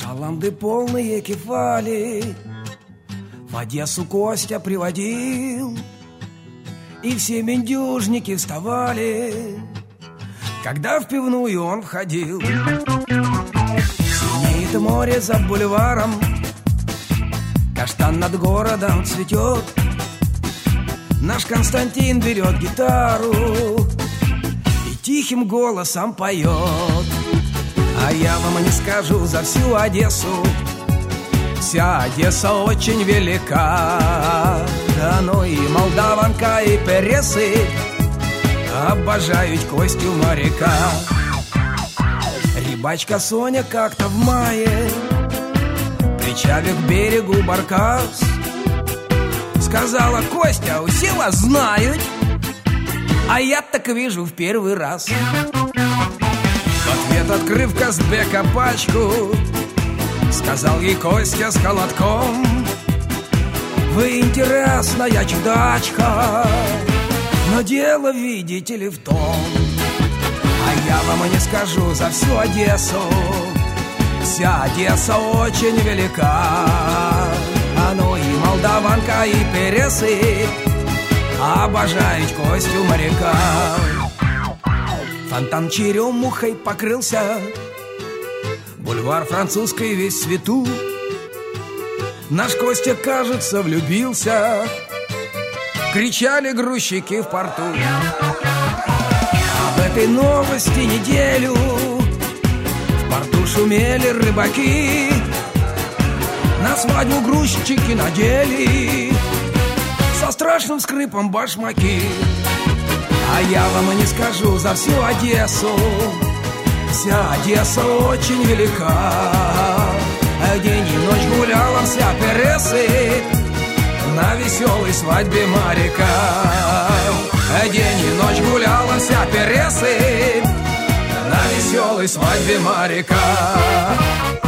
Шаланды полные кефали в Одессу Костя приводил, и все мендюжники вставали, когда в пивную он входил. Синеет море за бульваром, каштан над городом цветет. Наш Константин берет гитару и тихим голосом поет. А я вам не скажу за всю Одессу, вся Одесса очень велика. Да ну и молдаванка, и пересы обожают Костю моряка. Рыбачка Соня как-то в мае, причалив к берегу баркас, сказала: Костя, все вас знают, а я так вижу в первый раз. В ответ, открыв Казбека пачку, сказал ей Костя с холодком: вы интересная чудачка, но дело, видите ли, в том. А я вам и не скажу за всю Одессу, вся Одесса очень велика. А ну и молдаванка, и пересы обожают Костю моряка. Фонтан черемухой покрылся, бульвар французской весь в цвету. Наш Костя, кажется, влюбился, кричали грузчики в порту. Об этой новости неделю в порту шумели рыбаки, на свадьбу грузчики надели со страшным скрипом башмаки. А я вам и не скажу за всю Одессу, вся Одесса очень велика. День и ночь гуляла вся пересы на веселой свадьбе моряка. День и ночь гуляла вся пересы на веселой свадьбе моряка.